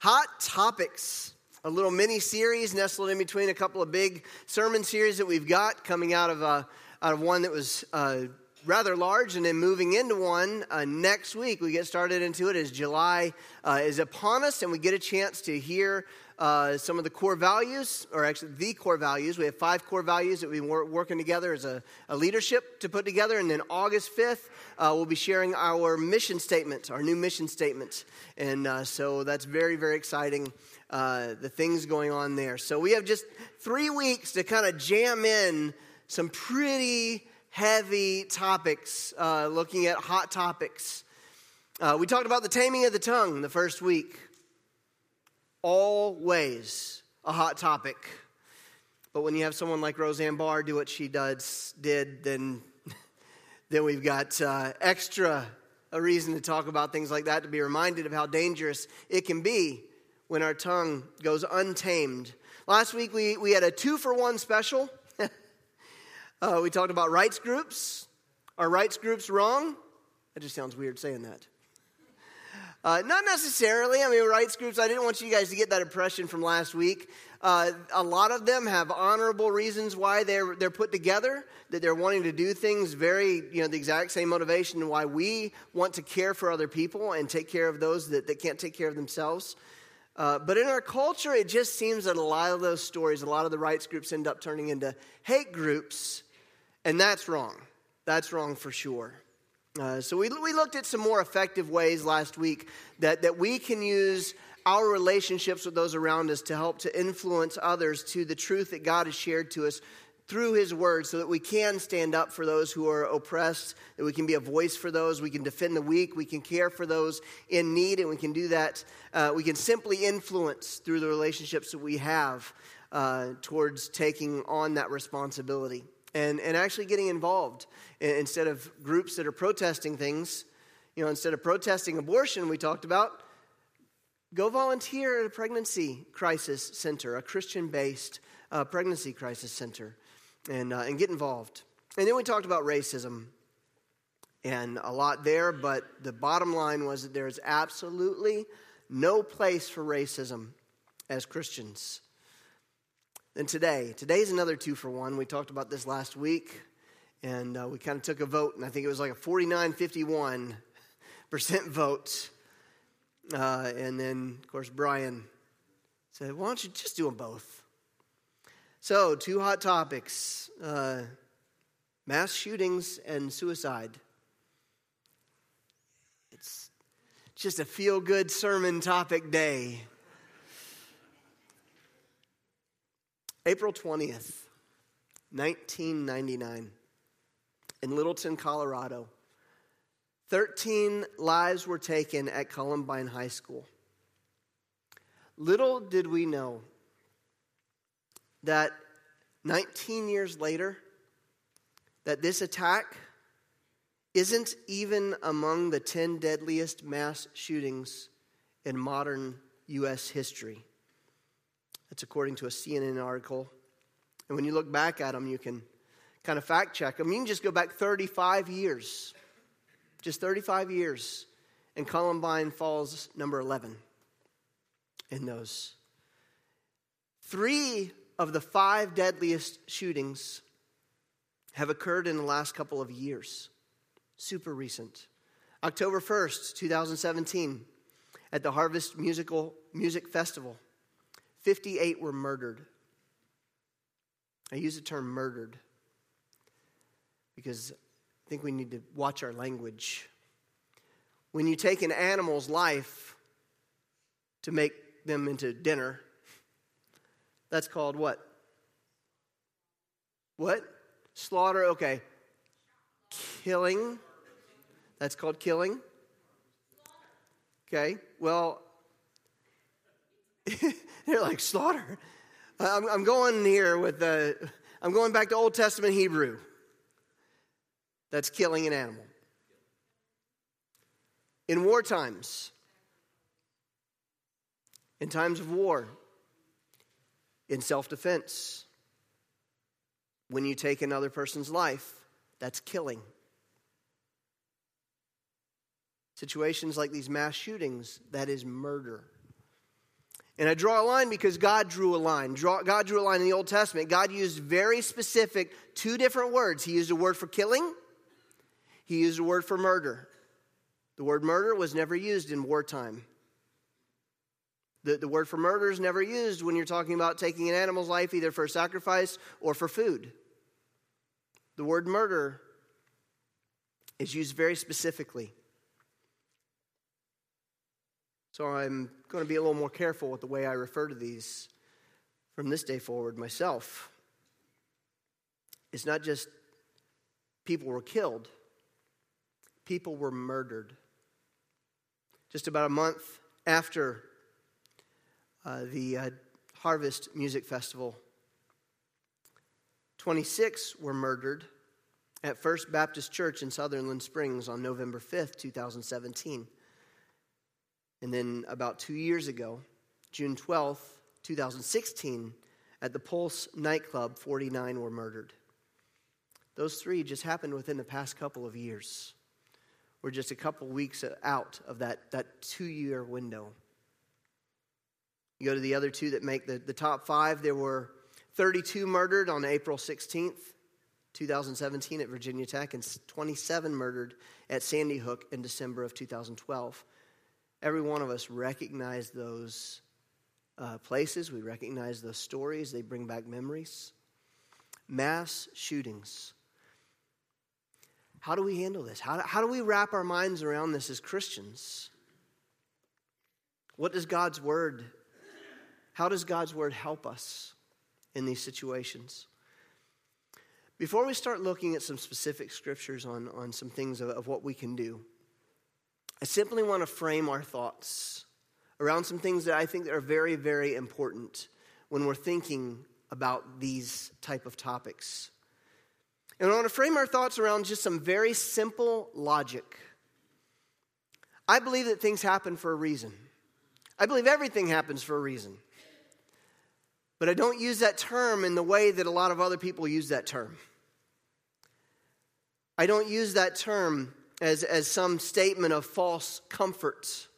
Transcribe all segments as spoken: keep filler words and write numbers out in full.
Hot Topics, a little mini-series nestled in between a couple of big sermon series that we've got, coming out of uh, out of one that was uh, rather large and then moving into one uh, next week. We get started into it as July uh, is upon us, and we get a chance to hear uh, some of the core values, or actually the core values. We have five core values that we've been wor- working together as a, a leadership to put together, and then August fifth, uh, we'll be sharing our mission statement, our new mission statement, and uh, so that's very, very exciting, uh, the things going on there. So we have just three weeks to kind of jam in some pretty heavy topics, uh, looking at hot topics. Uh, we talked about the taming of the tongue the first week. Always a hot topic. But when you have someone like Roseanne Barr do what she does, did, then, then we've got uh, extra a reason to talk about things like that, to be reminded of how dangerous it can be when our tongue goes untamed. Last week we, we had a two-for-one special. Uh, we talked about rights groups. Are rights groups wrong? That just sounds weird saying that. Uh, not necessarily. I mean, rights groups, I didn't want you guys to get that impression from last week. Uh, a lot of them have honorable reasons why they're they're put together, that they're wanting to do things very, you know, the exact same motivation why we want to care for other people and take care of those that, that can't take care of themselves. Uh, but in our culture, it just seems that a lot of those stories, a lot of the rights groups end up turning into hate groups. And that's wrong. That's wrong for sure. Uh, so we we looked at some more effective ways last week that, that we can use our relationships with those around us to help to influence others to the truth that God has shared to us through His Word, so that we can stand up for those who are oppressed, that we can be a voice for those, we can defend the weak, we can care for those in need, and we can do that. Uh, we can simply influence through the relationships that we have uh, towards taking on that responsibility. And, and actually getting involved instead of groups that are protesting things. You know, instead of protesting abortion, we talked about, go volunteer at a pregnancy crisis center, a Christian-based uh, pregnancy crisis center, and uh, and get involved. And then we talked about racism, and a lot there, but the bottom line was that there is absolutely no place for racism as Christians. And today, today's another two for one. We talked about this last week, and uh, we kind of took a vote, and I think it was like a forty-nine fifty-one percent vote. Uh, and then, of course, Brian said, why don't you just do them both? So, two hot topics, uh, mass shootings and suicide. It's just a feel-good sermon topic day. April twentieth, nineteen ninety-nine, in Littleton, Colorado, thirteen lives were taken at Columbine High School. Little did we know that nineteen years later, that this attack isn't even among the ten deadliest mass shootings in modern U S history. That's according to a C N N article. And when you look back at them, you can kind of fact check them. You can just go back thirty-five years. Just thirty-five years. And Columbine falls number eleven in those. Three of the five deadliest shootings have occurred in the last couple of years. Super recent. October first, twenty seventeen, at the Harvest Musical Music Festival. fifty-eight were murdered. I use the term murdered because I think we need to watch our language. When you take an animal's life to make them into dinner, that's called what? What? Slaughter, okay. Killing. That's called killing. Okay, well, they're like, slaughter. I'm, I'm going here with the, I'm going back to Old Testament Hebrew. That's killing an animal. In war times, in times of war, in self-defense, when you take another person's life, that's killing. Situations like these mass shootings, that is murder. And I draw a line because God drew a line. Draw, God drew a line in the Old Testament. God used very specific two different words. He used a word for killing. He used a word for murder. The word murder was never used in wartime. The, the word for murder is never used when you're talking about taking an animal's life either for a sacrifice or for food. The word murder is used very specifically. So I'm going to be a little more careful with the way I refer to these from this day forward myself. It's not just people were killed. People were murdered. Just about a month after uh, the uh, Harvest Music Festival, twenty-six were murdered at First Baptist Church in Sutherland Springs on November fifth, twenty seventeen. And then about two years ago, June twelfth, twenty sixteen, at the Pulse nightclub, forty-nine were murdered. Those three just happened within the past couple of years. We're just a couple weeks out of that, that two-year window. You go to the other two that make the, the top five, there were thirty-two murdered on April sixteenth, twenty seventeen at Virginia Tech, and twenty-seven murdered at Sandy Hook in December of two thousand twelve. Every one of us recognize those uh, places. We recognize those stories. They bring back memories. Mass shootings. How do we handle this? How do, how do we wrap our minds around this as Christians? What does God's word, how does God's word help us in these situations? Before we start looking at some specific scriptures on, on some things of, of what we can do, I simply want to frame our thoughts around some things that I think that are very, very important when we're thinking about these type of topics. And I want to frame our thoughts around just some very simple logic. I believe that things happen for a reason. I believe everything happens for a reason. But I don't use that term in the way that a lot of other people use that term. I don't use that term as, as some statement of false comfort.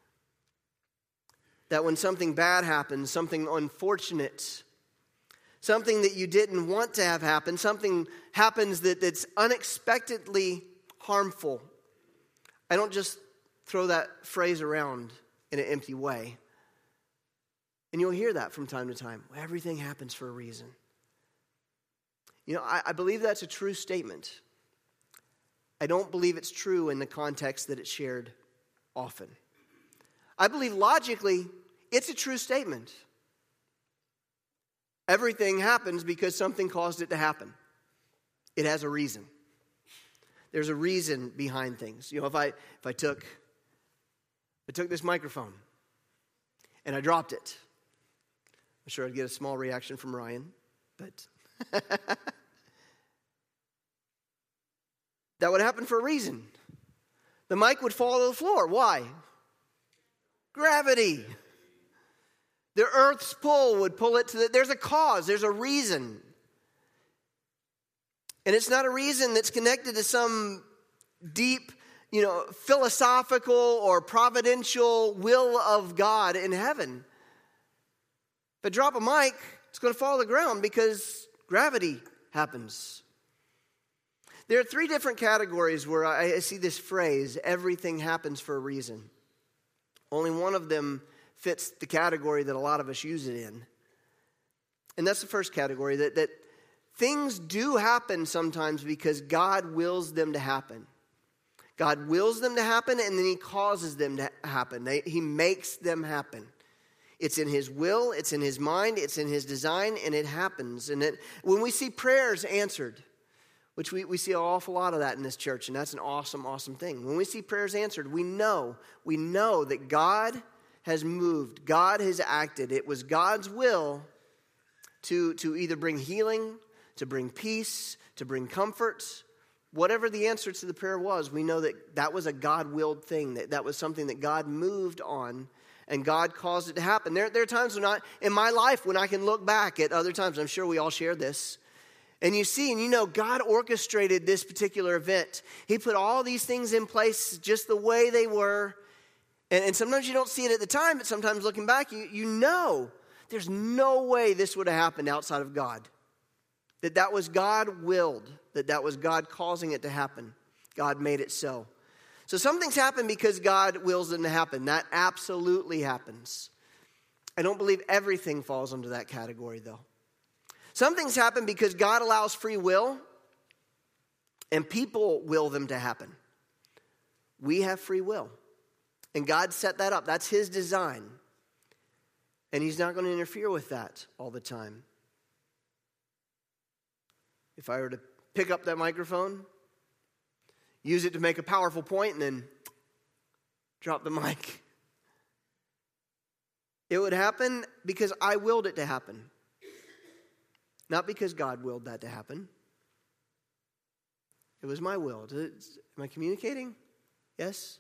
That when something bad happens, something unfortunate, something that you didn't want to have happen, something happens that, that's unexpectedly harmful, I don't just throw that phrase around in an empty way. And you'll hear that from time to time. Everything happens for a reason. You know, I, I believe that's a true statement. I don't believe it's true in the context that it's shared often. I believe logically it's a true statement. Everything happens because something caused it to happen. It has a reason. There's a reason behind things. You know, if I if I took if I took this microphone and I dropped it, I'm sure I'd get a small reaction from Ryan, but that would happen for a reason. The mic would fall to the floor. Why? Gravity. The earth's pull would pull it to the... There's a cause. There's a reason. And it's not a reason that's connected to some deep, you know, philosophical or providential will of God in heaven. If I drop a mic, it's going to fall to the ground because gravity happens. There are three different categories where I see this phrase, everything happens for a reason. Only one of them fits the category that a lot of us use it in. And that's the first category, that, that things do happen sometimes because God wills them to happen. God wills them to happen, and then he causes them to happen. They, he makes them happen. It's in his will, it's in his mind, it's in his design, and it happens. And it, when we see prayers answered, which we, we see an awful lot of that in this church, and that's an awesome, awesome thing. When we see prayers answered, we know, we know that God has moved, God has acted. It was God's will to, to either bring healing, to bring peace, to bring comfort. Whatever the answer to the prayer was, we know that that was a God-willed thing, that that was something that God moved on, and God caused it to happen. There, there are times when I, in my life when I can look back at other times, I'm sure we all share this, and you see and you know God orchestrated this particular event. He put all these things in place just the way they were, And, and sometimes you don't see it at the time, but sometimes looking back, you, you know there's no way this would have happened outside of God. That that was God willed, that that was God causing it to happen. God made it so. So some things happen because God wills them to happen. That absolutely happens. I don't believe everything falls under that category, though. Some things happen because God allows free will, and people will them to happen. We have free will, and God set that up. That's His design, and He's not going to interfere with that all the time. If I were to pick up that microphone, use it to make a powerful point, and then drop the mic, it would happen because I willed it to happen. Not because God willed that to happen. It was my will. Am I communicating? Yes?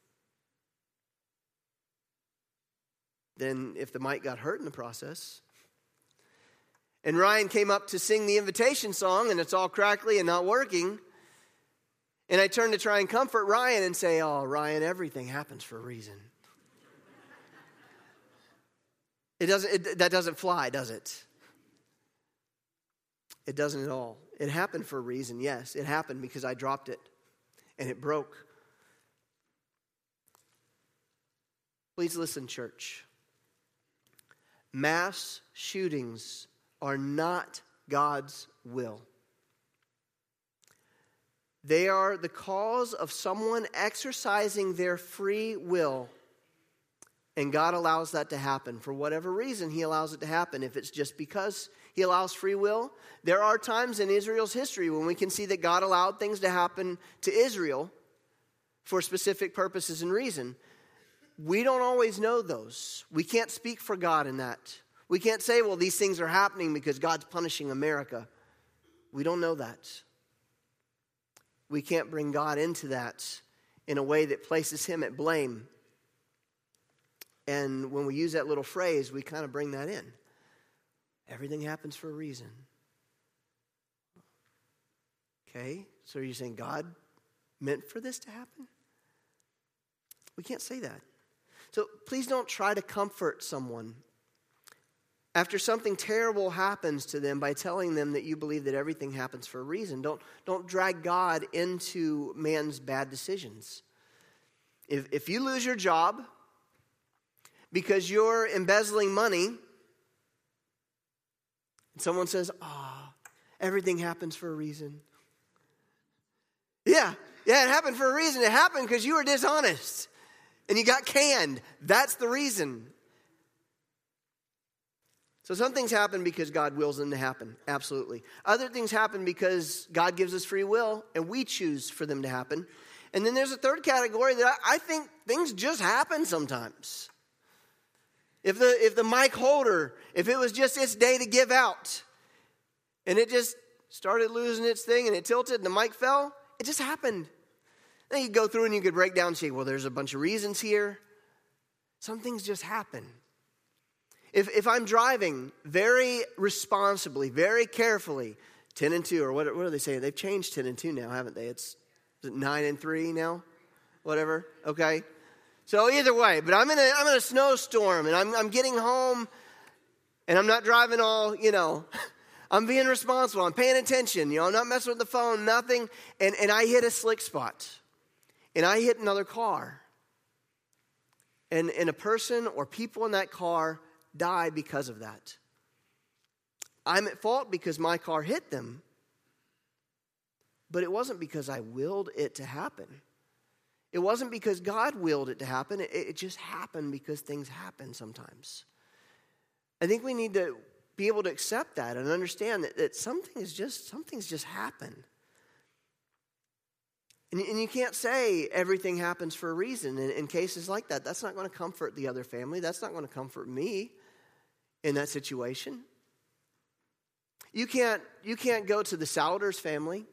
Then if the mic got hurt in the process, and Ryan came up to sing the invitation song, and it's all crackly and not working, and I turned to try and comfort Ryan and say, oh, Ryan, everything happens for a reason. It doesn't. It, that doesn't fly, does it? It doesn't at all. It happened for a reason, yes. It happened because I dropped it, and it broke. Please listen, church. Mass shootings are not God's will. They are the cause of someone exercising their free will. And God allows that to happen. For whatever reason, He allows it to happen. If it's just because He allows free will, there are times in Israel's history when we can see that God allowed things to happen to Israel for specific purposes and reason. We don't always know those. We can't speak for God in that. We can't say, well, these things are happening because God's punishing America. We don't know that. We can't bring God into that in a way that places Him at blame. And when we use that little phrase, we kind of bring that in. Everything happens for a reason. Okay, so you're saying God meant for this to happen? We can't say that. So please don't try to comfort someone after something terrible happens to them by telling them that you believe that everything happens for a reason. Don't, don't drag God into man's bad decisions. If, if you lose your job because you're embezzling money, and someone says, ah, oh, everything happens for a reason. Yeah, yeah, it happened for a reason. It happened because you were dishonest and you got canned. That's the reason. So some things happen because God wills them to happen. Absolutely. Other things happen because God gives us free will and we choose for them to happen. And then there's a third category that I, I think things just happen sometimes. If the if the mic holder, if it was just its day to give out and it just started losing its thing and it tilted and the mic fell, it just happened. Then you go through and you could break down and say, well, there's a bunch of reasons here. Some things just happen. If if I'm driving very responsibly, very carefully, ten and two, or what, what are they saying? They've changed ten and two now, haven't they? It's is it nine and three now? Whatever, okay. So either way, but I'm in a I'm in a snowstorm and I'm I'm getting home and I'm not driving all, you know, I'm being responsible. I'm paying attention, you know, I'm not messing with the phone, nothing. And, and I hit a slick spot. And I hit another car. And, and a person or people in that car die because of that. I'm at fault because my car hit them. But it wasn't because I willed it to happen. It wasn't because God willed it to happen. It, it just happened because things happen sometimes. I think we need to be able to accept that and understand that, that some things just, some things just happen. And, and you can't say everything happens for a reason. In, in cases like that, that's not going to comfort the other family. That's not going to comfort me in that situation. You can't, you can't go to the Souders family.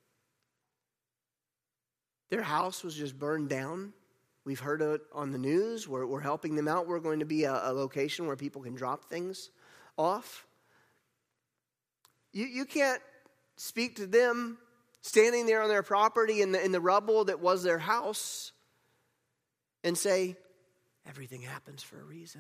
Their house was just burned down. We've heard it on the news. We're, we're helping them out. We're going to be a, a location where people can drop things off. You, you can't speak to them standing there on their property in the, in the rubble that was their house and say, Everything happens for a reason.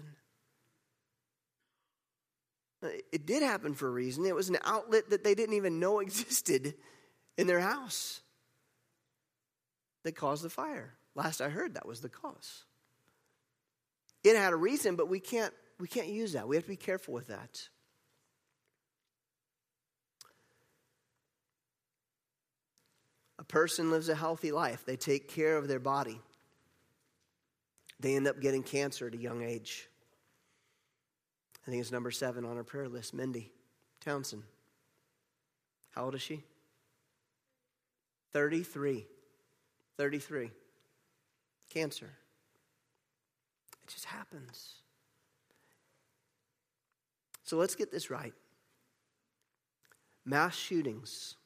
It did happen for a reason. It was an outlet that they didn't even know existed in their house that caused the fire. Last I heard, that was the cause. It had a reason, but we can't we can't use that. We have to be careful with that. A person lives a healthy life. They take care of their body. They end up getting cancer at a young age. I think it's number seven on our prayer list, Mindy Townsend. How old is she? thirty-three. thirty-three. Cancer. It just happens. So let's get this right. Mass shootings.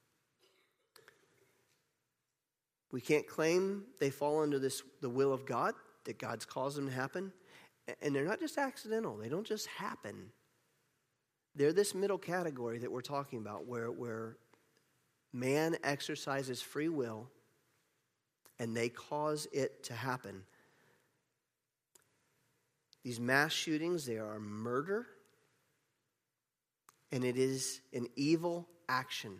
We can't claim they fall under this the will of God, that God's caused them to happen. And they're not just accidental. They don't just happen. They're this middle category that we're talking about where, where man exercises free will and they cause it to happen. These mass shootings, they are murder, and it is an evil action.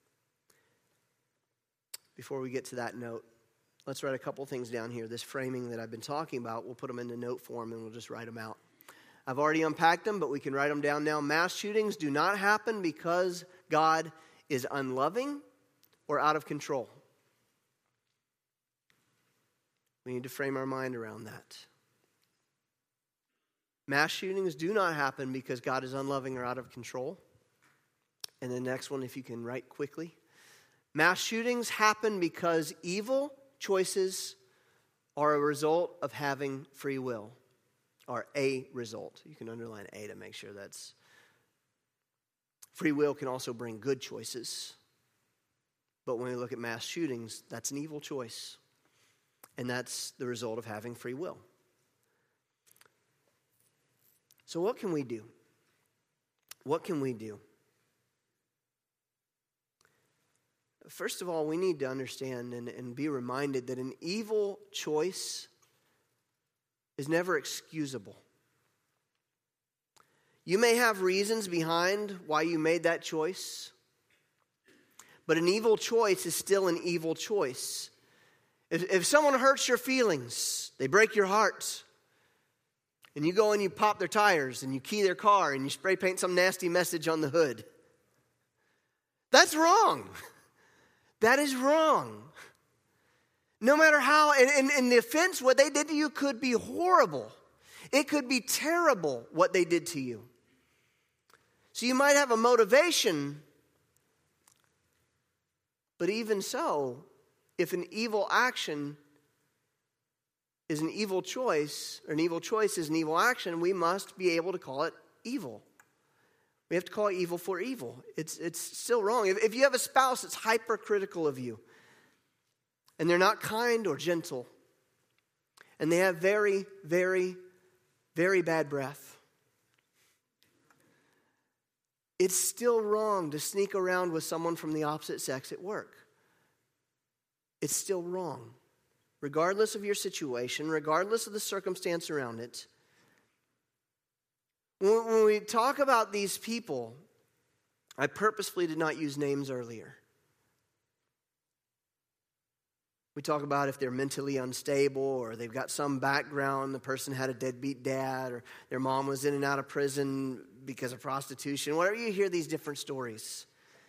Before we get to that note, let's write a couple things down here. This framing that I've been talking about, we'll put them into note form and we'll just write them out. I've already unpacked them, but we can write them down now. Mass shootings do not happen because God is unloving or out of control. We need to frame our mind around that. Mass shootings do not happen because God is unloving or out of control. And the next one, if you can write quickly. Mass shootings happen because evil choices are a result of having free will. Or a result. You can underline A to make sure that's... Free will can also bring good choices. But when we look at mass shootings, that's an evil choice. And that's the result of having free will. So what can we do? What can we do? First of all, we need to understand and, and be reminded that an evil choice is never excusable. You may have reasons behind why you made that choice, but an evil choice is still an evil choice. If, if someone hurts your feelings, they break your heart, and you go and you pop their tires and you key their car and you spray paint some nasty message on the hood, that's wrong. That is wrong. No matter how, and, and, and the offense, what they did to you could be horrible. It could be terrible what they did to you. So you might have a motivation, but even so, if an evil action is an evil choice, or an evil choice is an evil action, we must be able to call it evil. We have to call it evil for evil. It's, it's still wrong. If, if you have a spouse that's hypercritical of you, and they're not kind or gentle, and they have very, very, very bad breath, it's still wrong to sneak around with someone from the opposite sex at work. It's still wrong. Regardless of your situation, regardless of the circumstance around it. When, when we talk about these people, I purposefully did not use names earlier. We talk about if they're mentally unstable or they've got some background, the person had a deadbeat dad or their mom was in and out of prison because of prostitution. Whatever, you hear these different stories.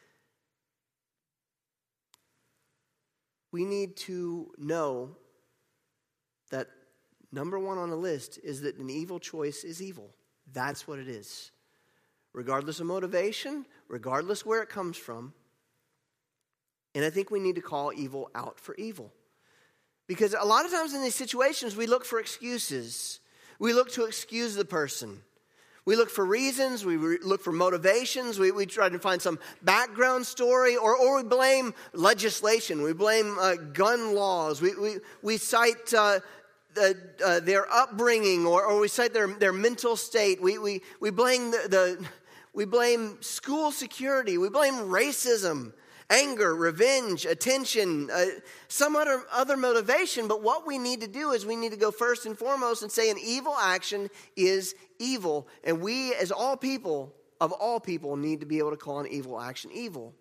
We need to know that number one on the list is that an evil choice is evil. That's what it is. Regardless of motivation, regardless where it comes from. And I think we need to call evil out for evil. Because a lot of times in these situations, we look for excuses. We look to excuse the person. We look for reasons. We re- look for motivations. We, we try to find some background story. Or, or we blame legislation. We blame uh, gun laws. We, we, we cite uh, the, uh, their upbringing, or, or we cite their, their mental state. We, we, we, blame the, the, we blame school security. We blame racism. anger, revenge, attention, uh, some other, other motivation. But what we need to do is we need to go first and foremost and say an evil action is evil. And we, as all people, of all people, need to be able to call an evil action evil.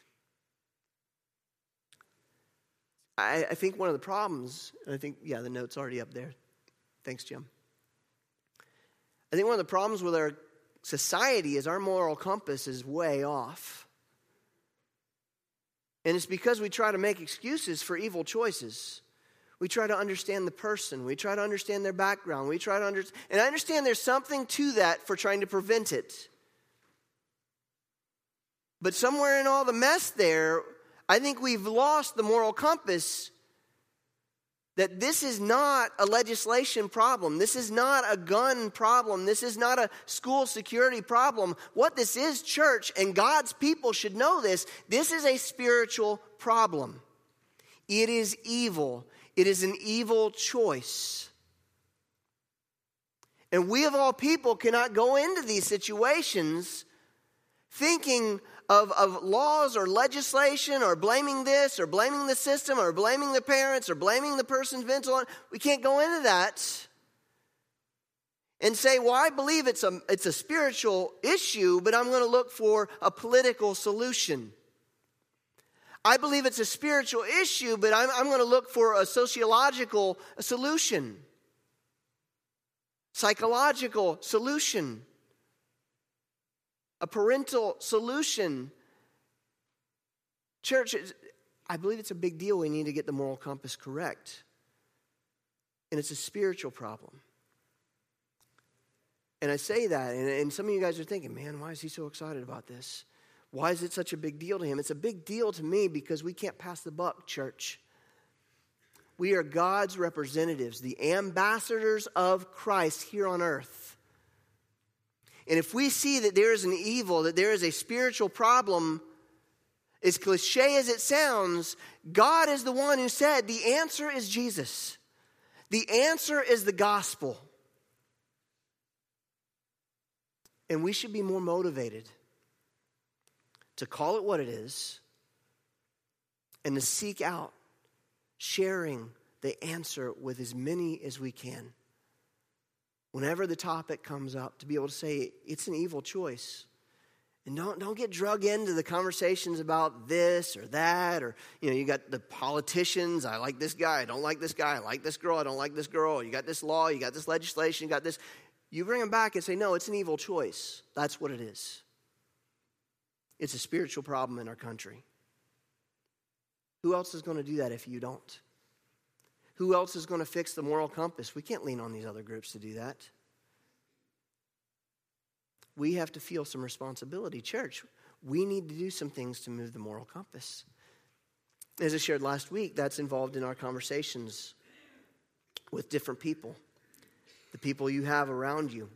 I, I think one of the problems, and I think, yeah, the note's already up there. Thanks, Jim. I think one of the problems with our society is our moral compass is way off. And it's because we try to make excuses for evil choices. We try to understand the person. We try to understand their background. We try to understand, and I understand there's something to that for trying to prevent it. But somewhere in all the mess there, I think we've lost the moral compass that this is not a legislation problem. This is not a gun problem. This is not a school security problem. What this is, church, and God's people should know this, this is a spiritual problem. It is evil. It is an evil choice. And we of all people cannot go into these situations thinking Of, of laws or legislation or blaming this or blaming the system or blaming the parents or blaming the person's mental. We can't go into that and say, well, I believe it's a, it's a spiritual issue, but I'm going to look for a political solution. I believe it's a spiritual issue, but I'm, I'm going to look for a sociological solution, psychological solution. A parental solution. Church, I believe it's a big deal. We need to get the moral compass correct. And it's a spiritual problem. And I say that, and, and some of you guys are thinking, man, why is he so excited about this? Why is it such a big deal to him? It's a big deal to me because we can't pass the buck, church. We are God's representatives, the ambassadors of Christ here on earth. And if we see that there is an evil, that there is a spiritual problem, as cliche as it sounds, God is the one who said the answer is Jesus. The answer is the gospel. And we should be more motivated to call it what it is and to seek out sharing the answer with as many as we can. Whenever the topic comes up, to be able to say it's an evil choice. And don't, don't get drug into the conversations about this or that. Or, you know, you got the politicians. I like this guy. I don't like this guy. I like this girl. I don't like this girl. You got this law. You got this legislation. You got this. You bring them back and say, no, it's an evil choice. That's what it is. It's a spiritual problem in our country. Who else is going to do that if you don't? Who else is going to fix the moral compass? We can't lean on these other groups to do that. We have to feel some responsibility. Church, we need to do some things to move the moral compass. As I shared last week, that's involved in our conversations with different people, the people you have around you.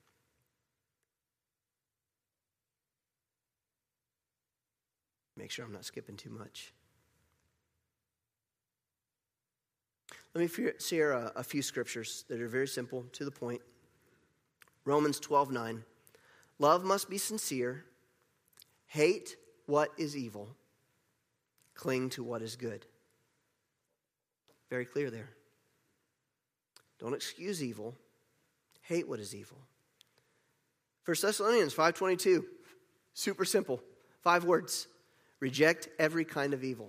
Make sure I'm not skipping too much. Let me share a, a few scriptures that are very simple, to the point. Romans twelve nine. Love must be sincere. Hate what is evil. Cling to what is good. Very clear there. Don't excuse evil. Hate what is evil. First Thessalonians five twenty-two. Super simple. Five words. Reject every kind of evil.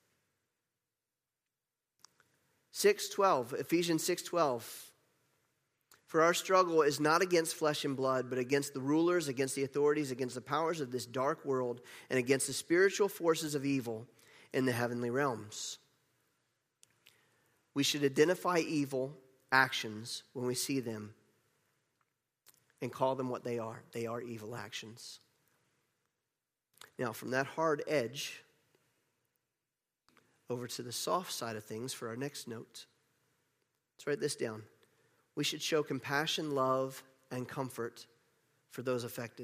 six twelve, Ephesians six twelve. For our struggle is not against flesh and blood, but against the rulers, against the authorities, against the powers of this dark world, and against the spiritual forces of evil in the heavenly realms. We should identify evil actions when we see them and call them what they are. They are evil actions. Now, from that hard edge over to the soft side of things for our next note. Let's write this down. We should show compassion, love, and comfort for those affected.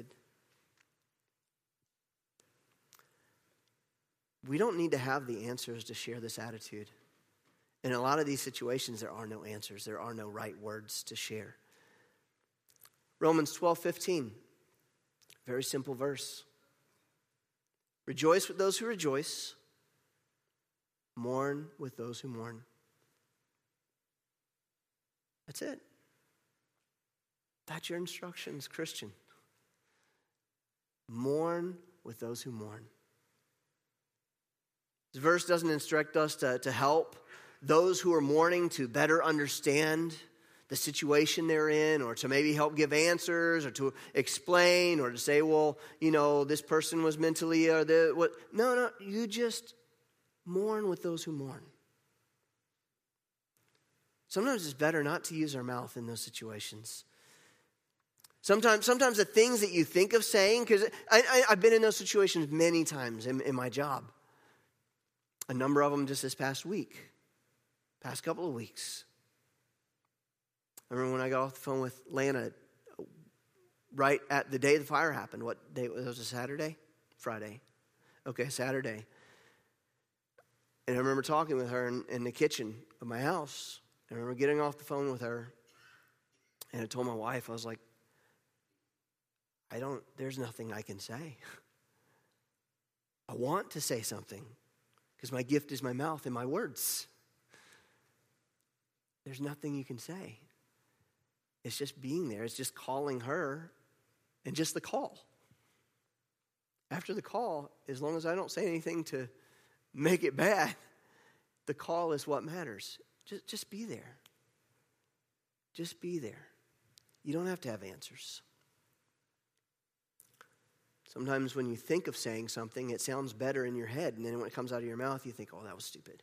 We don't need to have the answers to share this attitude. In a lot of these situations, there are no answers. There are no right words to share. Romans twelve fifteen, very simple verse. Rejoice with those who rejoice. Mourn with those who mourn. That's it. That's your instructions, Christian. Mourn with those who mourn. This verse doesn't instruct us to, to help those who are mourning to better understand the situation they're in, or to maybe help give answers, or to explain, or to say, well, you know, this person was mentally, or the what? No, no, you just mourn with those who mourn. Sometimes it's better not to use our mouth in those situations. Sometimes, sometimes the things that you think of saying, because I, I, I've been in those situations many times in, in my job. A number of them just this past week, past couple of weeks. I remember when I got off the phone with Lana right at the day the fire happened. What day? Was it a Saturday? Friday. Okay, Saturday. And I remember talking with her in, in the kitchen of my house. I remember getting off the phone with her. And I told my wife, I was like, I don't, there's nothing I can say. I want to say something because my gift is my mouth and my words. There's nothing you can say. It's just being there. It's just calling her and just the call. After the call, as long as I don't say anything to make it bad, the call is what matters. Just, just be there. Just be there. You don't have to have answers. Sometimes when you think of saying something, it sounds better in your head, and then when it comes out of your mouth, you think, oh, that was stupid.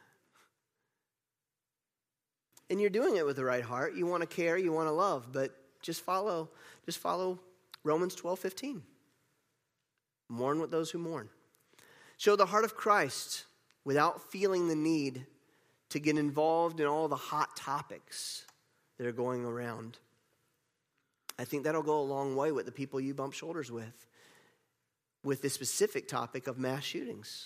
And you're doing it with the right heart. You want to care, you want to love, but just follow, just follow Romans twelve fifteen. Mourn with those who mourn. Show the heart of Christ without feeling the need to get involved in all the hot topics that are going around. I think that'll go a long way with the people you bump shoulders with, with the specific topic of mass shootings.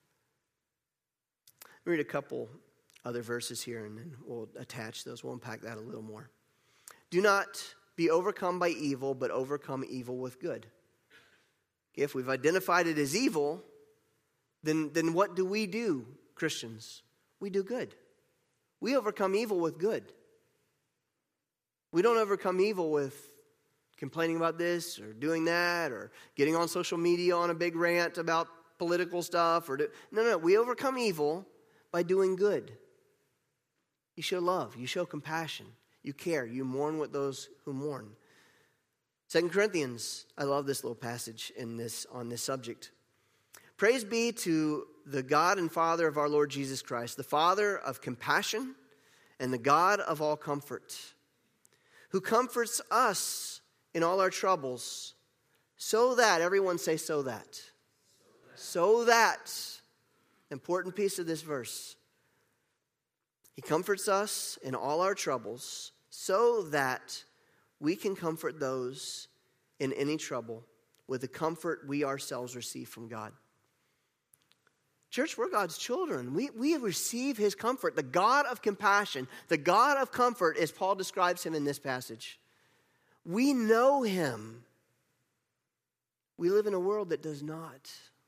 I'll read a couple other verses here, and then we'll attach those. We'll unpack that a little more. Do not be overcome by evil, but overcome evil with good. If we've identified it as evil, then, then what do we do, Christians? We do good. We overcome evil with good. We don't overcome evil with complaining about this or doing that or getting on social media on a big rant about political stuff. Or do, no, no, we overcome evil by doing good. You show love. You show compassion. You care. You mourn with those who mourn. Second Corinthians, I love this little passage in this on this subject. Praise be to the God and Father of our Lord Jesus Christ, the Father of compassion and the God of all comfort, who comforts us in all our troubles, so that, everyone say so that. So that. So that. Important piece of this verse. He comforts us in all our troubles so that we can comfort those in any trouble with the comfort we ourselves receive from God. Church, we're God's children. We, we receive his comfort. The God of compassion, the God of comfort, as Paul describes him in this passage. We know him. We live in a world that does not.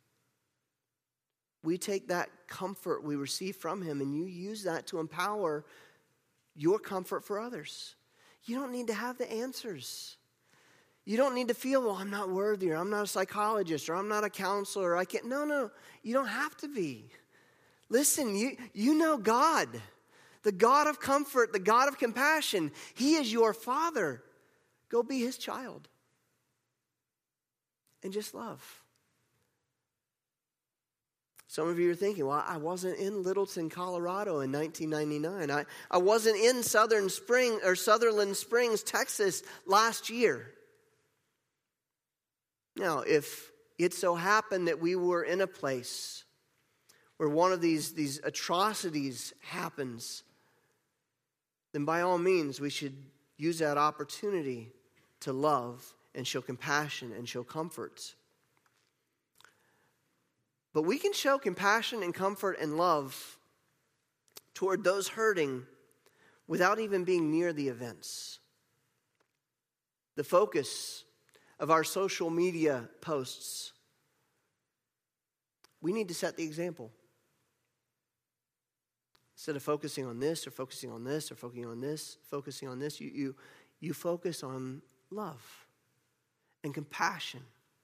We take that comfort we receive from him and you use that to empower your comfort for others. You don't need to have the answers. You don't need to feel, well, I'm not worthy, or I'm not a psychologist, or I'm not a counselor, or I can't. No, no, you don't have to be. Listen, you, you know God, the God of comfort, the God of compassion. He is your Father. Go be his child. And just love. Some of you are thinking, well, I wasn't in Littleton, Colorado in nineteen ninety-nine. I, I wasn't in Southern Spring or Sutherland Springs, Texas last year. Now, if it so happened that we were in a place where one of these, these atrocities happens, then by all means we should use that opportunity to love and show compassion and show comfort. But we can show compassion and comfort and love toward those hurting without even being near the events. The focus of our social media posts we need to set the example. Instead of focusing on this or focusing on this or focusing on this, focusing on this, you, you, you focus on love and compassion.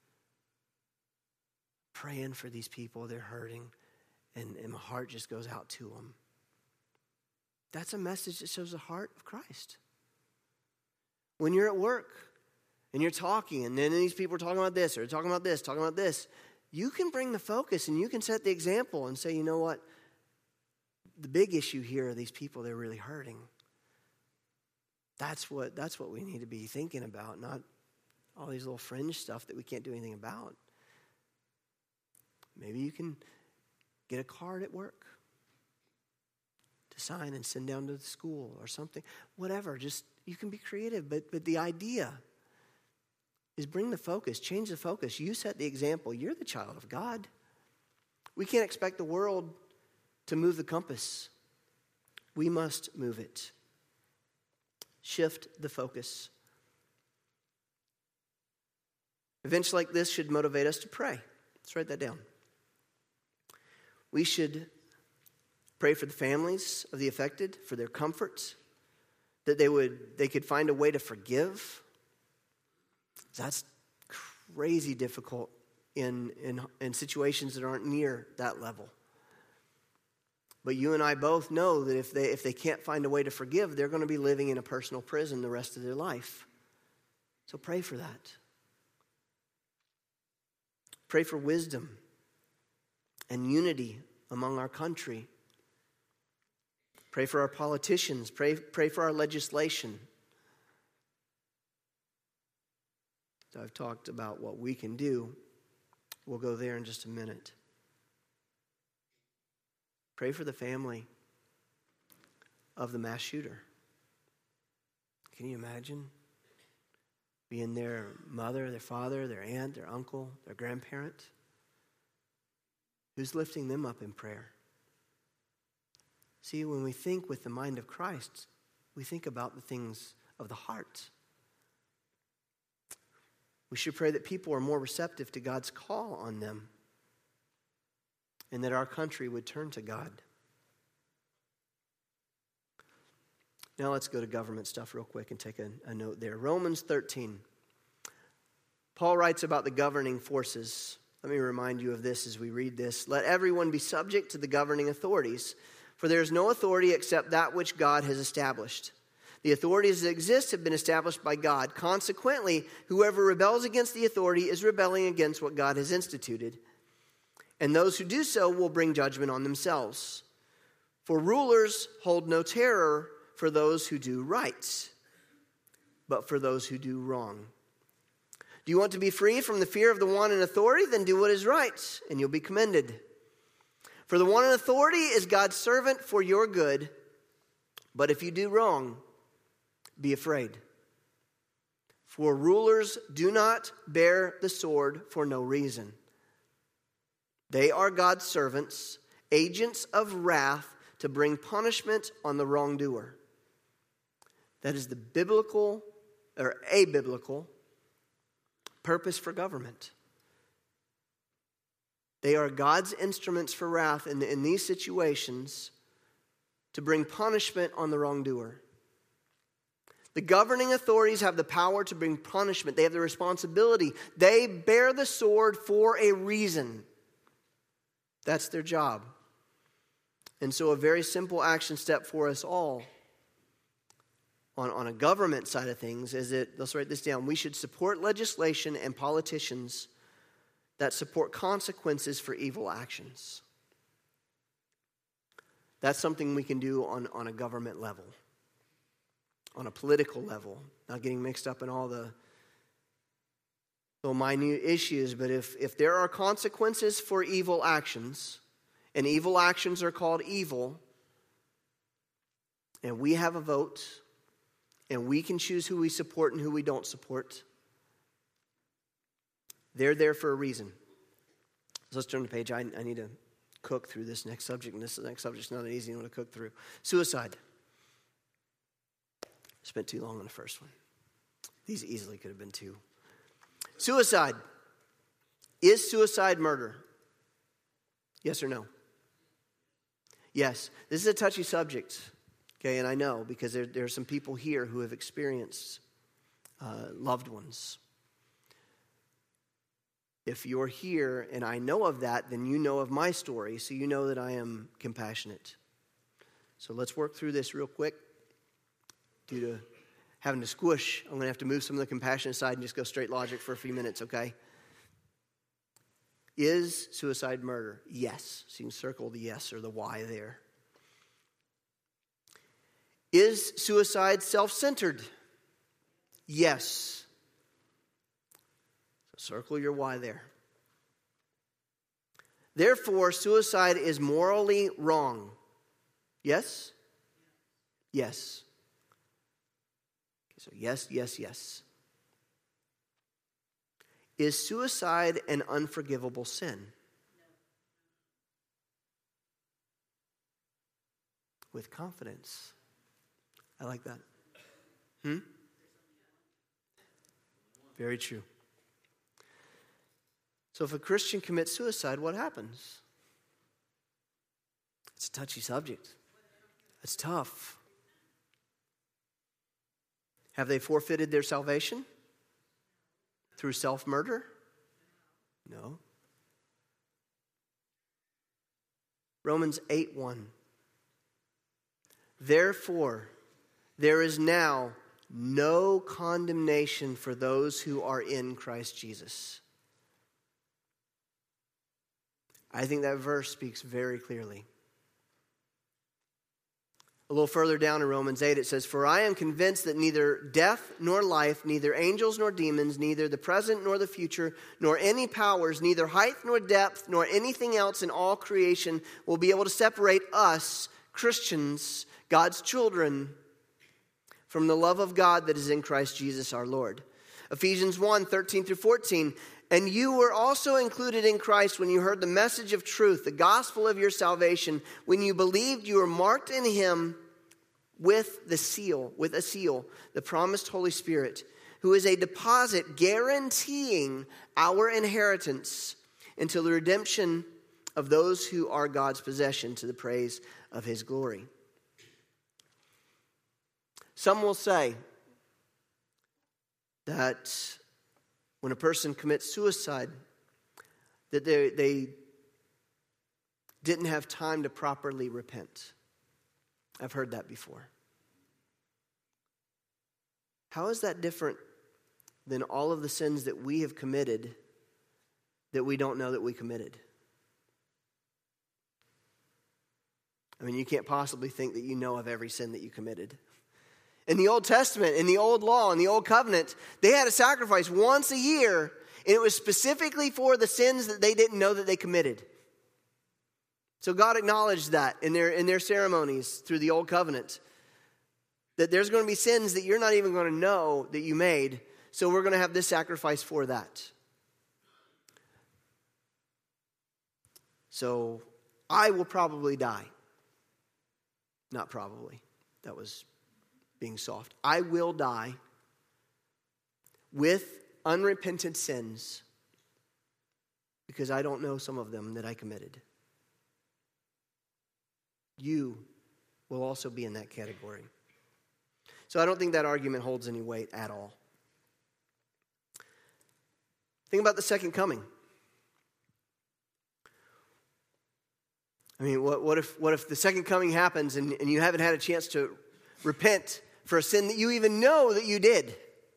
Praying for these people, they're hurting, and, and my heart just goes out to them. That's a message that shows the heart of Christ. When you're at work and you're talking, and then these people are talking about this or talking about this, talking about this, you can bring the focus and you can set the example and say, you know what? The big issue here are these people, they're really hurting. That's what, that's what we need to be thinking about, not all these little fringe stuff that we can't do anything about. Maybe you can get a card at work to sign and send down to the school or something. Whatever, just you can be creative. But, but the idea is bring the focus, change the focus. You set the example. You're the child of God. We can't expect the world to move the compass. We must move it. Shift the focus. Events like this should motivate us to pray. Let's write that down. We should pray for the families of the affected, for their comfort, that they would they could find a way to forgive. That's crazy difficult in, in, in situations that aren't near that level. But you and I both know that if they if they can't find a way to forgive, they're going to be living in a personal prison the rest of their life. So pray for that. Pray for wisdom and unity among our country. Pray for our politicians. Pray, pray for our legislation. So I've talked about what we can do. We'll go there in just a minute. Pray for the family of the mass shooter. Can you imagine being their mother, their father, their aunt, their uncle, their grandparent? Who's lifting them up in prayer? See, when we think with the mind of Christ, we think about the things of the heart. We should pray that people are more receptive to God's call on them, and that our country would turn to God. Now let's go to government stuff real quick and take a, a note there. Romans thirteen. Paul writes about the governing forces. Let me remind you of this as we read this. Let everyone be subject to the governing authorities, for there is no authority except that which God has established. The authorities that exist have been established by God. Consequently, whoever rebels against the authority is rebelling against what God has instituted. And those who do so will bring judgment on themselves. For rulers hold no terror for those who do right, but for those who do wrong. Do you want to be free from the fear of the one in authority? Then do what is right, and you'll be commended. For the one in authority is God's servant for your good. But if you do wrong, be afraid. For rulers do not bear the sword for no reason. They are God's servants, agents of wrath to bring punishment on the wrongdoer. That is the biblical, or a biblical, purpose for government. They are God's instruments for wrath in, in these situations to bring punishment on the wrongdoer. The governing authorities have the power to bring punishment. They have the responsibility. They bear the sword for a reason. That's their job. And so a very simple action step for us all on, on a government side of things is that, let's write this down, we should support legislation and politicians that support consequences for evil actions. That's something we can do on, on a government level, on a political level, not getting mixed up in all the little minute issues, but if, if there are consequences for evil actions, and evil actions are called evil, and we have a vote, and we can choose who we support and who we don't support, they're there for a reason. So let's turn the page. I, I need to cook through this next subject, and this next subject is not an easy one to cook through. Suicide. Spent too long on the first one. These easily could have been two. Suicide. Is suicide murder? Yes or no? Yes. This is a touchy subject, okay, and I know because there, there are some people here who have experienced uh, loved ones. If you're here and I know of that, then you know of my story, so you know that I am compassionate. So let's work through this real quick. Due to having to squish, I'm going to have to move some of the compassion aside and just go straight logic for a few minutes, okay? Is suicide murder? Yes. So you can circle the yes or the why there. Is suicide self-centered? Yes. So circle your why there. Therefore, suicide is morally wrong. Yes? Yes. So yes, yes, yes. Is suicide an unforgivable sin? No. With confidence. I like that. Hmm? Very true. So if a Christian commits suicide, what happens? It's a touchy subject. It's tough. Have they forfeited their salvation? Through self-murder? No. Romans eight one. Therefore, there is now no condemnation for those who are in Christ Jesus. I think that verse speaks very clearly. A little further down in Romans eight, it says, "For I am convinced that neither death nor life, neither angels nor demons, neither the present nor the future, nor any powers, neither height nor depth, nor anything else in all creation will be able to separate us, Christians, God's children, from the love of God that is in Christ Jesus our Lord." Ephesians one, thirteen through fourteen, "And you were also included in Christ when you heard the message of truth, the gospel of your salvation. When you believed, you were marked in him with the seal, with a seal, the promised Holy Spirit, who is a deposit guaranteeing our inheritance until the redemption of those who are God's possession, to the praise of his glory." Some will say that when a person commits suicide, that they, they didn't have time to properly repent. I've heard that before. How is that different than all of the sins that we have committed that we don't know that we committed? I mean, you can't possibly think that you know of every sin that you committed. In the Old Testament, in the Old Law, in the Old Covenant, they had a sacrifice once a year, and it was specifically for the sins that they didn't know that they committed. So God acknowledged that in their, in their ceremonies through the Old Covenant, that there's going to be sins that you're not even going to know that you made, so we're going to have this sacrifice for that. So I will probably die. Not probably. That was being soft. I will die with unrepentant sins because I don't know some of them that I committed. You will also be in that category. So I don't think that argument holds any weight at all. Think about the second coming. I mean, what, what if what if the second coming happens and, and you haven't had a chance to repent for a sin that you even know that you did?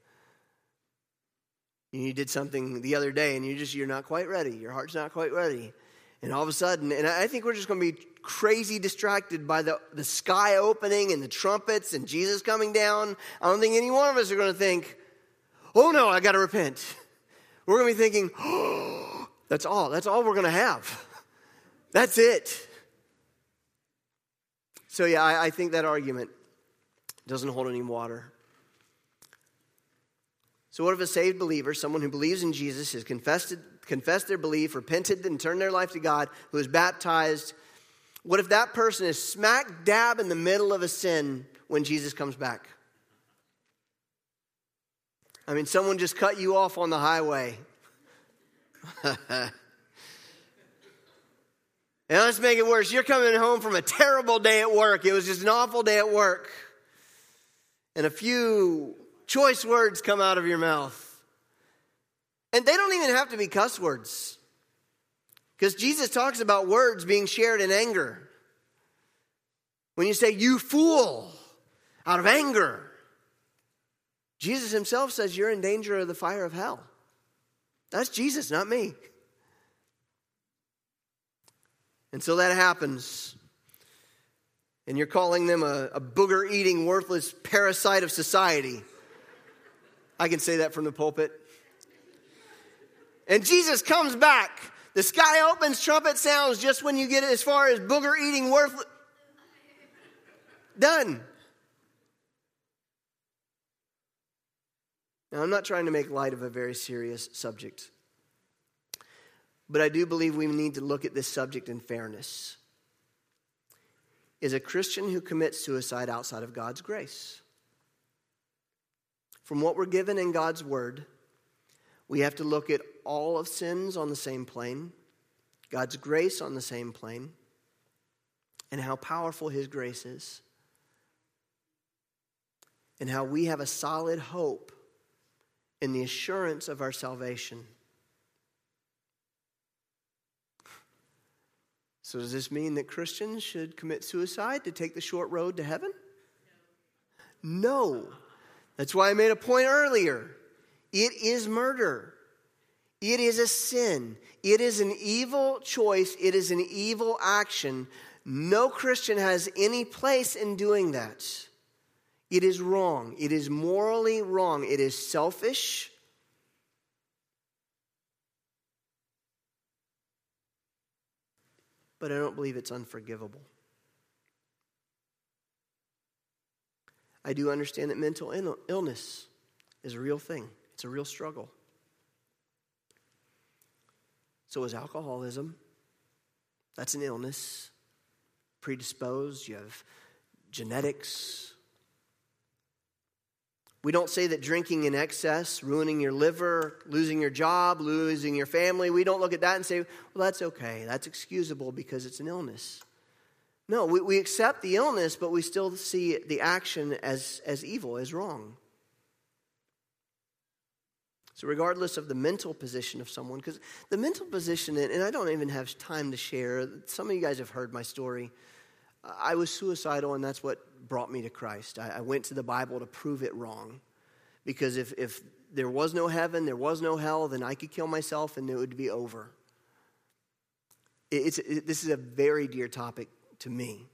You did something the other day and you just you're not quite ready. Your heart's not quite ready. And all of a sudden, and I think we're just going to be crazy distracted by the, the sky opening and the trumpets and Jesus coming down. I don't think any one of us are going to think, oh no, I got to repent. We're going to be thinking, oh, that's all. That's all we're going to have. That's it. So yeah, I, I think that argument doesn't hold any water. So what if a saved believer, someone who believes in Jesus, has confessed, confessed their belief, repented and turned their life to God, who is baptized, what if that person is smack dab in the middle of a sin when Jesus comes back? I mean, someone just cut you off on the highway. And let's make it worse. You're coming home from a terrible day at work. It was just an awful day at work. And a few choice words come out of your mouth. And they don't even have to be cuss words. Because Jesus talks about words being shared in anger. When you say, you fool, out of anger, Jesus himself says you're in danger of the fire of hell. That's Jesus, not me. And so that happens. And you're calling them a, a booger-eating, worthless parasite of society. I can say that from the pulpit. And Jesus comes back. The sky opens, trumpet sounds just when you get it as far as booger-eating, worthless. Done. Now, I'm not trying to make light of a very serious subject. But I do believe we need to look at this subject in fairness. Is a Christian who commits suicide outside of God's grace? From what we're given in God's word, we have to look at all of sins on the same plane, God's grace on the same plane, and how powerful his grace is, and how we have a solid hope in the assurance of our salvation. So does this mean that Christians should commit suicide to take the short road to heaven? No. That's why I made a point earlier. It is murder. It is a sin. It is an evil choice. It is an evil action. No Christian has any place in doing that. It is wrong. It is morally wrong. It is selfish. But I don't believe it's unforgivable. I do understand that mental illness is a real thing. It's a real struggle. So is alcoholism. That's an illness. Predisposed. You have genetics. We don't say that drinking in excess, ruining your liver, losing your job, losing your family, we don't look at that and say, well, that's okay. That's excusable because it's an illness. No, we, we accept the illness, but we still see the action as, as evil, as wrong. So regardless of the mental position of someone, because the mental position, and I don't even have time to share, some of you guys have heard my story. I was suicidal, and that's what brought me to Christ. I, I went to the Bible to prove it wrong. Because if, if there was no heaven, there was no hell, then I could kill myself and it would be over. It, it's, it, this is a very dear topic to me.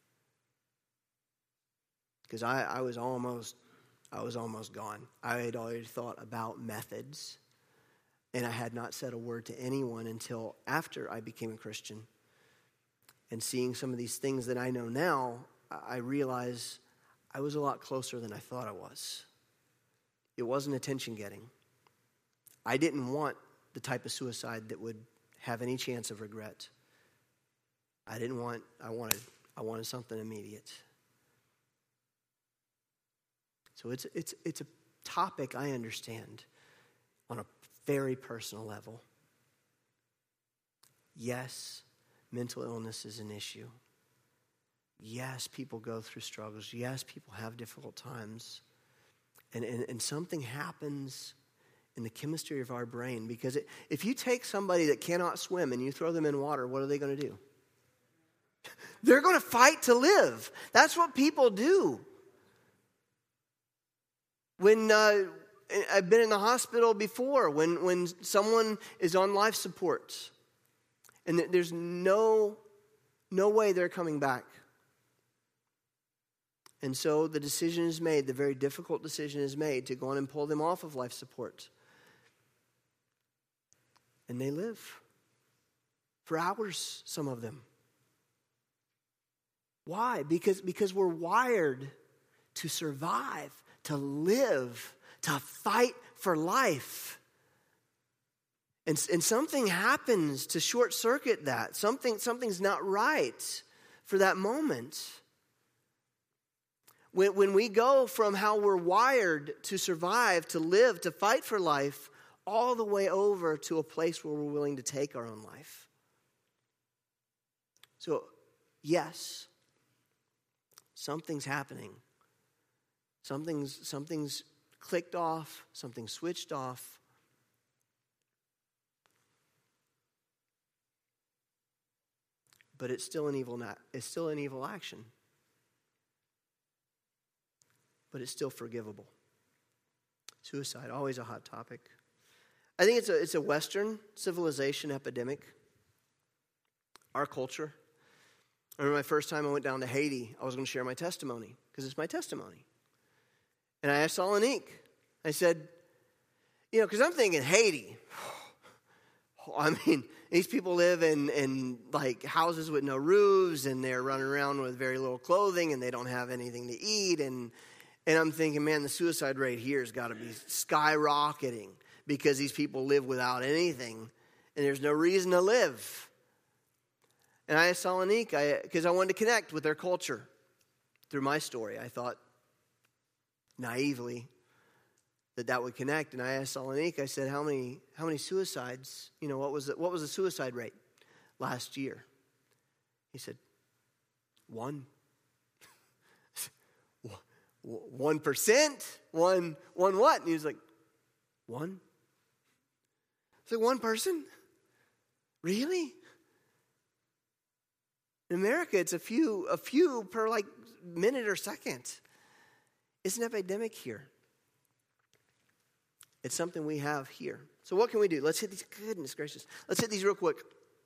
Because I, I was almost, I was almost gone. I had already thought about methods. And I had not said a word to anyone until after I became a Christian. And seeing some of these things that I know now, I realize I was a lot closer than I thought I was. It wasn't attention getting. I didn't want the type of suicide that would have any chance of regret. I didn't want, I wanted, I wanted something immediate. So it's, it's, it's a topic I understand on a very personal level. Yes, mental illness is an issue. Yes, people go through struggles. Yes, people have difficult times. And, and, and something happens in the chemistry of our brain. Because it, if you take somebody that cannot swim and you throw them in water, what are they going to do? They're going to fight to live. That's what people do. When uh, I've been in the hospital before, when, when someone is on life support, and there's no, no way they're coming back. And so the decision is made, the very difficult decision is made to go on and pull them off of life support. And they live for hours, some of them. Why? Because, because we're wired to survive, to live, to fight for life. And, and something happens to short circuit that. Something, something's not right for that moment. When, when we go from how we're wired to survive, to live, to fight for life, all the way over to a place where we're willing to take our own life. So, yes, something's happening. Something's, something's clicked off, something switched off. But it's still an evil na- it's still an evil action. But it's still forgivable. Suicide, always a hot topic. I think it's a it's a Western civilization epidemic. Our culture. I remember my first time I went down to Haiti, I was going to share my testimony, because it's my testimony. And I asked Solonique, I said, you know, because I'm thinking Haiti. I mean, these people live in, in like houses with no roofs, and they're running around with very little clothing, and they don't have anything to eat. And and I'm thinking, man, the suicide rate here has got to be skyrocketing because these people live without anything, and there's no reason to live. And I asked Solonique, because I, I wanted to connect with their culture through my story. I thought, naively, that that would connect. And I asked Solonique, I said, how many how many suicides, you know, what was the, what was the suicide rate last year? He said, one. One percent? One, one what? And he was like, one? It's like, one person? Really? In America, it's a few, a few per like minute or second. It's an epidemic here. It's something we have here. So what can we do? Let's hit these. Goodness gracious. Let's hit these real quick.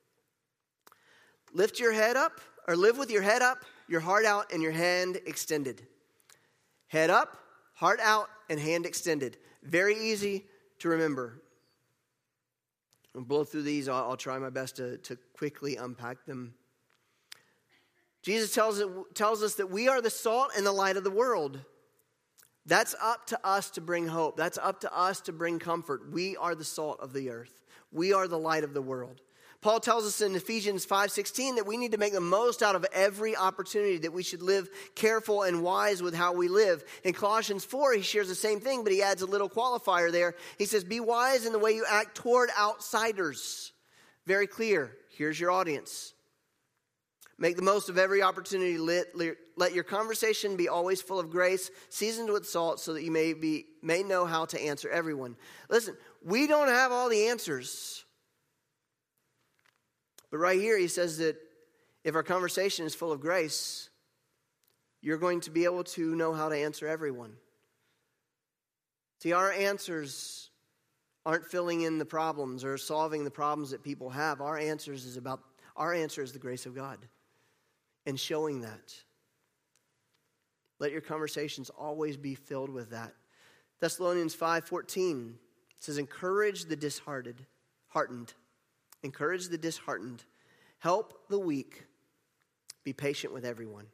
Lift your head up, or live with your head up, your heart out, and your hand extended. Head up, heart out, and hand extended. Very easy to remember. I'll blow through these. I'll, I'll try my best to, to quickly unpack them. Jesus tells, it, tells us that we are the salt and the light of the world. That's up to us to bring hope. That's up to us to bring comfort. We are the salt of the earth. We are the light of the world. Paul tells us in Ephesians five sixteen that we need to make the most out of every opportunity, that we should live careful and wise with how we live. In Colossians four, he shares the same thing, but he adds a little qualifier there. He says, be wise in the way you act toward outsiders. Very clear. Here's your audience. Make the most of every opportunity. Let, let your conversation be always full of grace, seasoned with salt, so that you may be may know how to answer everyone. Listen, we don't have all the answers. But right here he says that if our conversation is full of grace, you're going to be able to know how to answer everyone. See, our answers aren't filling in the problems or solving the problems that people have. Our answers is about our answer is the grace of God. And showing that. Let your conversations always be filled with that. Thessalonians five fourteen says, encourage the disheartened, heartened. Encourage the disheartened. Help the weak. Be patient with everyone.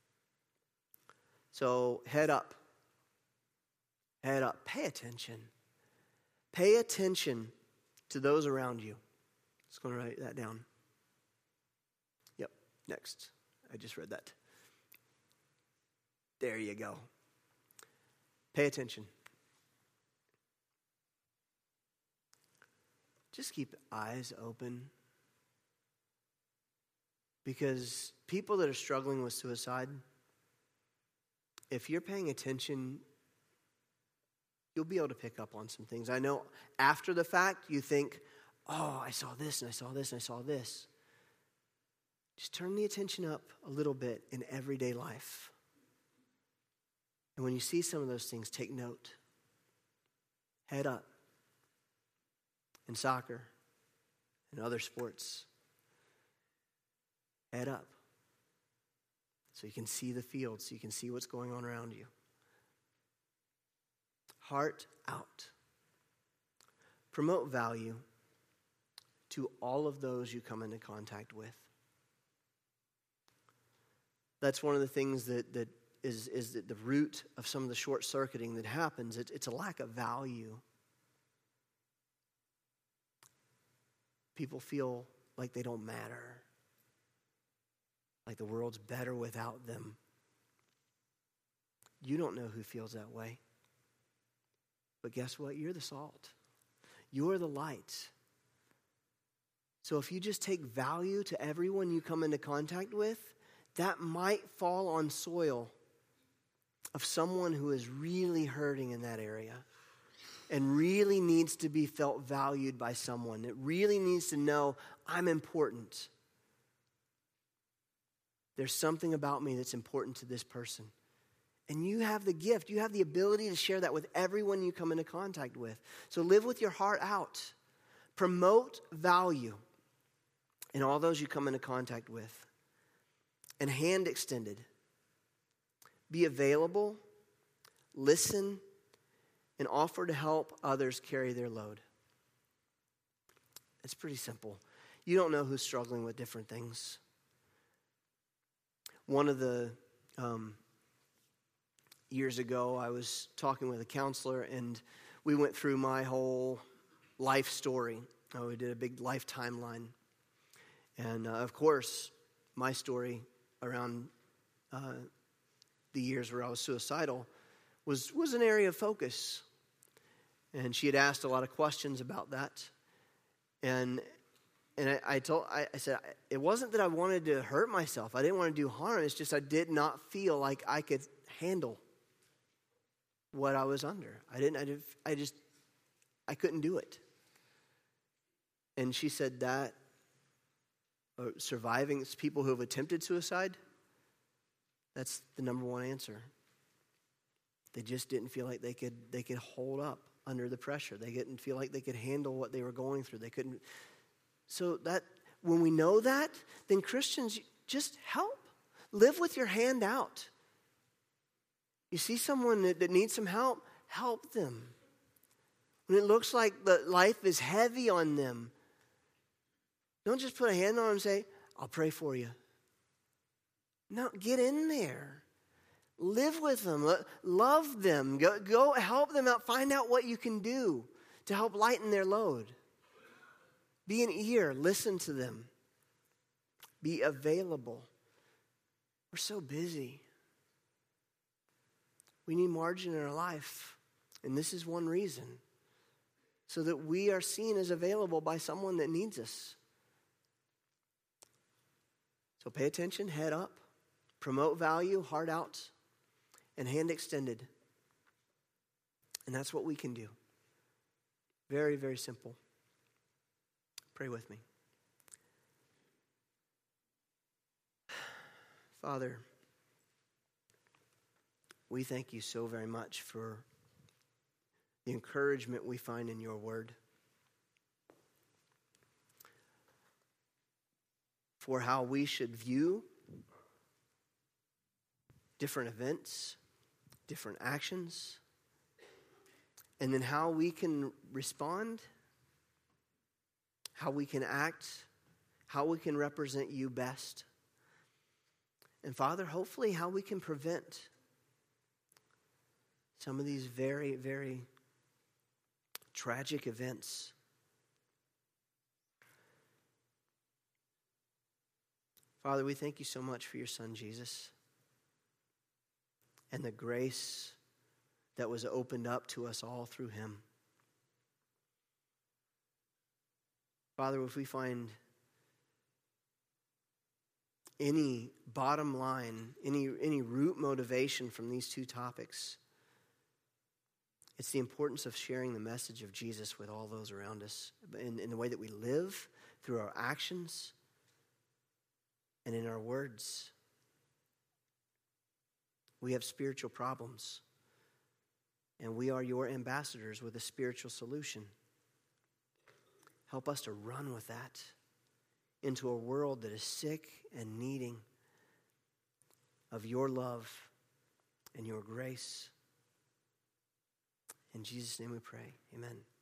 So head up. Head up. Pay attention. Pay attention to those around you. Just going to write that down. Yep, next. I just read that. There you go. Pay attention. Just keep eyes open. Because people that are struggling with suicide, if you're paying attention, you'll be able to pick up on some things. I know after the fact, you think, oh, I saw this and I saw this and I saw this. Just turn the attention up a little bit in everyday life. And when you see some of those things, take note. Head up. In soccer and other sports. Head up. So you can see the field, so you can see what's going on around you. Heart out. Promote value to all of those you come into contact with. That's one of the things that, that is, is the root of some of the short-circuiting that happens. It, it's a lack of value. People feel like they don't matter. Like the world's better without them. You don't know who feels that way. But guess what? You're the salt. You're the light. So if you just take value to everyone you come into contact with, that might fall on soil of someone who is really hurting in that area and really needs to be felt valued by someone. It really needs to know, I'm important. There's something about me that's important to this person. And you have the gift, you have the ability to share that with everyone you come into contact with. So live with your heart out. Promote value in all those you come into contact with. And hand extended. Be available, listen, and offer to help others carry their load. It's pretty simple. You don't know who's struggling with different things. One of the um, years ago, I was talking with a counselor, and we went through my whole life story. Uh, we did a big life timeline. And uh, of course, my story around uh, the years where I was suicidal was, was an area of focus. And she had asked a lot of questions about that. And and I, I told I, I said, it wasn't that I wanted to hurt myself. I didn't want to do harm. It's just I did not feel like I could handle what I was under. I didn't, I, did, I just, I couldn't do it. And she said that uh, surviving people who have attempted suicide, that's the number one answer. They just didn't feel like they could they could hold up under the pressure. They didn't feel like they could handle what they were going through. They couldn't. So that when we know that, then Christians, just help. Live with your hand out. You see someone that, that needs some help, help them. When it looks like the life is heavy on them, don't just put a hand on them and say, I'll pray for you. No, get in there. Live with them. Love them. Go, go help them out. Find out what you can do to help lighten their load. Be an ear. Listen to them. Be available. We're so busy. We need margin in our life. And this is one reason. So that we are seen as available by someone that needs us. So pay attention, head up. Promote value, heart out, and hand extended. And that's what we can do. Very, very simple. Pray with me. Father, we thank you so very much for the encouragement we find in your word. For how we should view different events, different actions, and then how we can respond, how we can act, how we can represent you best. And Father, hopefully how we can prevent some of these very, very tragic events. Father, we thank you so much for your Son, Jesus, and the grace that was opened up to us all through him. Father, if we find any bottom line, any, any root motivation from these two topics, it's the importance of sharing the message of Jesus with all those around us in, in the way that we live, through our actions, and in our words. We have spiritual problems, and we are your ambassadors with a spiritual solution. Help us to run with that into a world that is sick and needing of your love and your grace. In Jesus' name we pray. Amen.